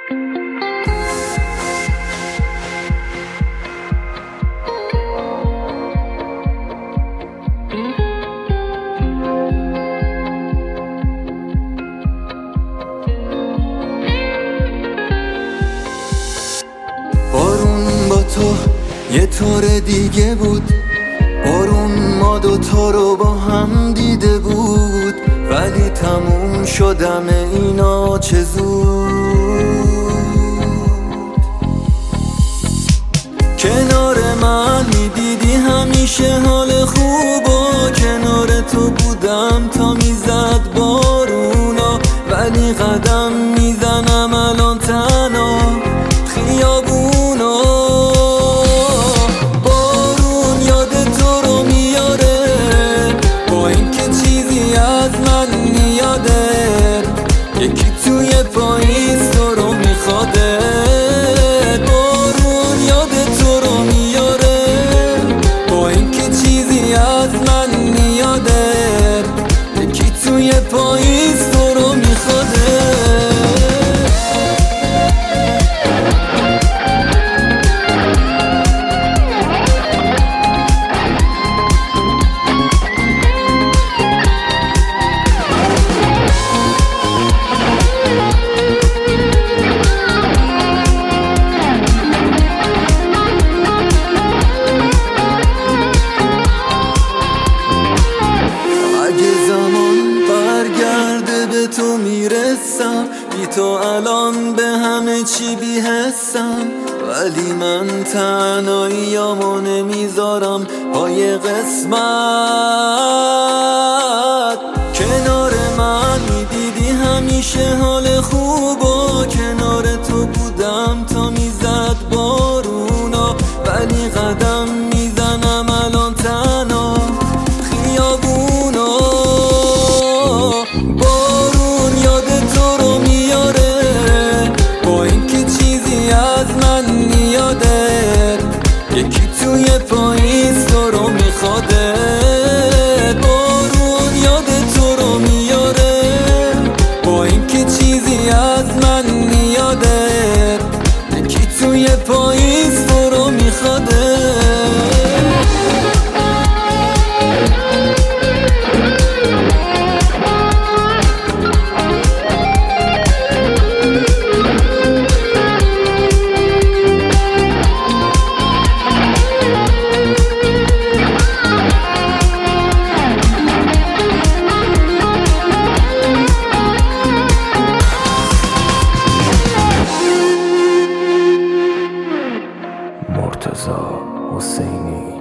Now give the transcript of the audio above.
بارون با تو یه طور دیگه بود، بارون ما دوتا رو با هم دیده بود، ولی تموم شدم اینا چه زود. کنار من میدیدی همیشه حال خوب و کنار تو بودم تا میزد بارونا، ولی قدم میزنم الان تنها خیابونا. بارون یاد تو رو میاره با اینکه چیزی از من نیاده، یکی توی پاییز تو رو میخواده. بارون یاد تو رو میاره با اینکه چیزی از من نیاده، یکی توی پاییز تو رو میخواده. تو میرسم بی تو الان به همه چی بی‌حسم، ولی من تنهاییامو نمیذارم پای قسمت. کنار من میدیدی همیشه حال خوب و کنار تو بودم تا میزد بارونا، ولی قدم میزنم الان تنها خیابونا. یکی توی پاییز تو رو میخواده. بارون یاد تو رو میاره با اینکه چیزی از من نیاده، یکی توی پاییز تو رو میخواده. مرتضی حسینی